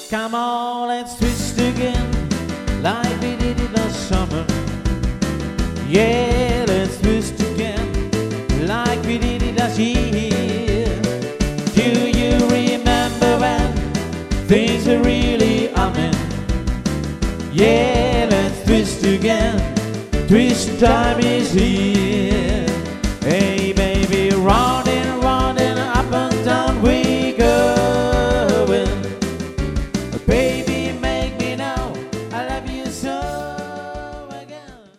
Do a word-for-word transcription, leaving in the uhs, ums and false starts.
Come on, let's twist again, like we did it last summer. Yeah, let's twist again, like we did it last year. Do you remember when things were really humming? Yeah, let's twist again, twist time is here. Hey baby, round and round and up and down we